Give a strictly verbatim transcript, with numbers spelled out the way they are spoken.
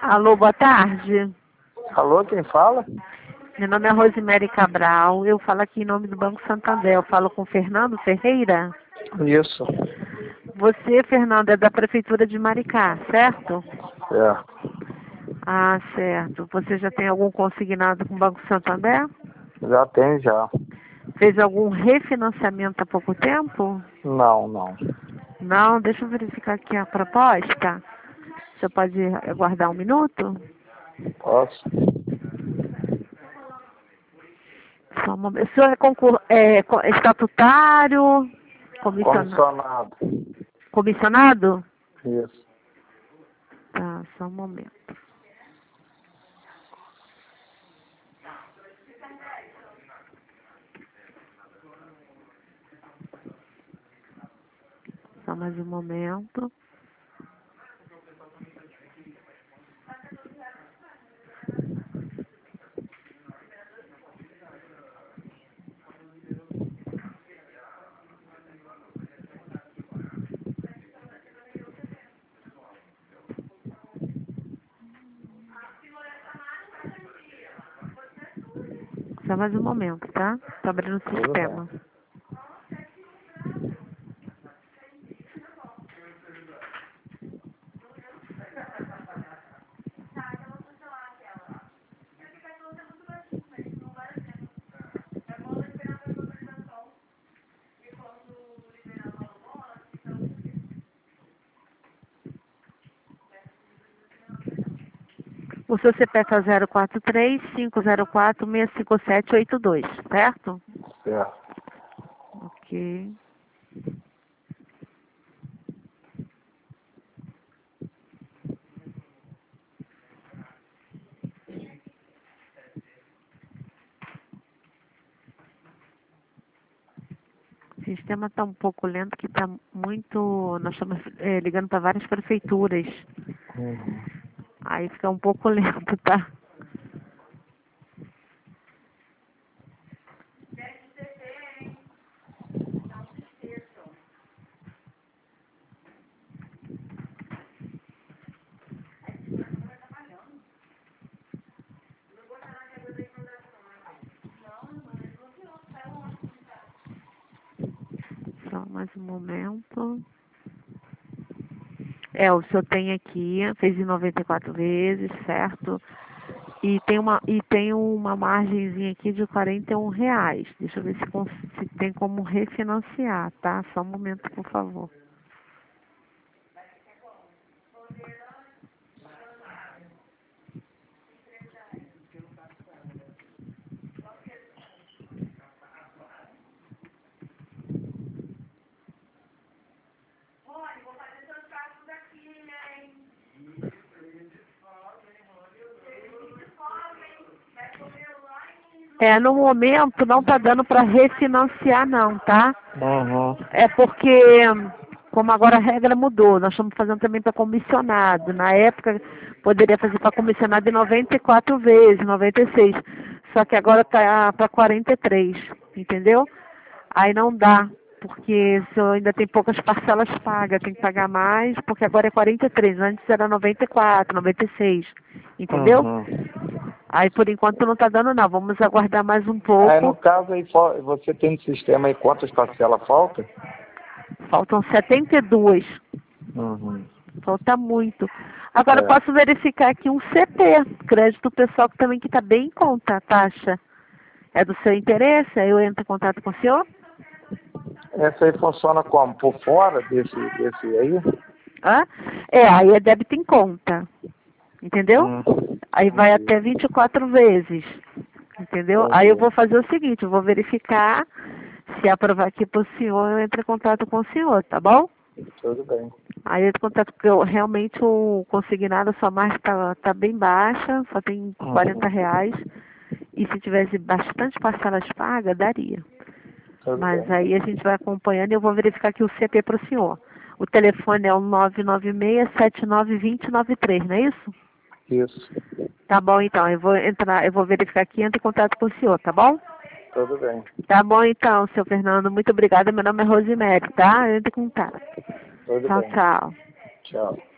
Alô, boa tarde. Alô, quem fala? Meu nome é Rosemary Cabral. Eu falo aqui em nome do Banco Santander. Eu falo com Fernando Ferreira. Isso. Você, Fernando, é da Prefeitura de Maricá, certo? É. Ah, certo. Você já tem algum consignado com o Banco Santander? Já tem, já. Fez algum refinanciamento há pouco tempo? Não, não. Não, deixa eu verificar aqui a proposta. Você pode aguardar um minuto? Posso? Só um momento. O senhor é, concur... é co- estatutário? Comissiona... Comissionado. Comissionado? Isso. Tá, só um momento. Só mais um momento. Só mais um momento, tá? Tô abrindo o Tudo sistema. bem. O seu C P F é zero quatro três, cinco zero quatro, seis cinco sete oito dois, certo? Certo. Ok. O sistema está um pouco lento, que está muito... Nós estamos é, ligando para várias prefeituras. Uhum. Aí fica um pouco lento, tá? Só mais um momento. É, o senhor tem aqui, fez em noventa e quatro vezes, certo? E tem uma, e tem uma margenzinha aqui de quarenta e um reais. Deixa eu ver se, cons- se tem como refinanciar, tá? Só um momento, por favor. É, no momento não tá dando para refinanciar não, tá? Uhum. É porque, como agora a regra mudou, nós estamos fazendo também para comissionado. Na época, poderia fazer para comissionado em noventa e quatro vezes, noventa e seis. Só que agora tá para quarenta e três, entendeu? Aí não dá, porque o senhor ainda tem poucas parcelas pagas, tem que pagar mais, porque agora é quarenta e três, antes era noventa e quatro, noventa e seis, entendeu? Uhum. Aí por enquanto não está dando não, vamos aguardar mais um Aí no pouco. caso aí, fo- você tem no sistema aí quantas parcelas faltam? Faltam setenta e duas, Uhum. falta muito. Agora eu É. posso verificar aqui um C P, crédito pessoal, que também que está bem em conta a taxa. É do seu interesse? Aí eu entro em contato com o senhor? Essa aí funciona como? Por fora desse, desse aí? Hã? É, aí é débito em conta, entendeu? Hum. Aí vai Entendi. até vinte e quatro vezes, entendeu? Aí eu Entendi. vou fazer o seguinte, eu vou verificar, se aprovar aqui para o senhor, eu entro em contato com o senhor, tá bom? Tudo bem. Aí eu entro em contato, porque eu, realmente o consignado, a sua margem tá, tá bem baixa, só tem quarenta Uhum. reais, e se tivesse bastante parcelas pagas, daria. Tudo Mas bem. aí a gente vai acompanhando e eu vou verificar aqui o C P para o senhor. O telefone é o nove nove seis, sete nove dois zero nove três, não é isso? Isso. Tá bom, então. Eu vou entrar, eu vou verificar aqui e entro em contato com o senhor, tá bom? Tudo bem. Tá bom, então, seu Fernando. Muito obrigada. Meu nome é Rosemary, tá? Eu entro em contato. Tudo Tchau, bem. tchau. Tchau.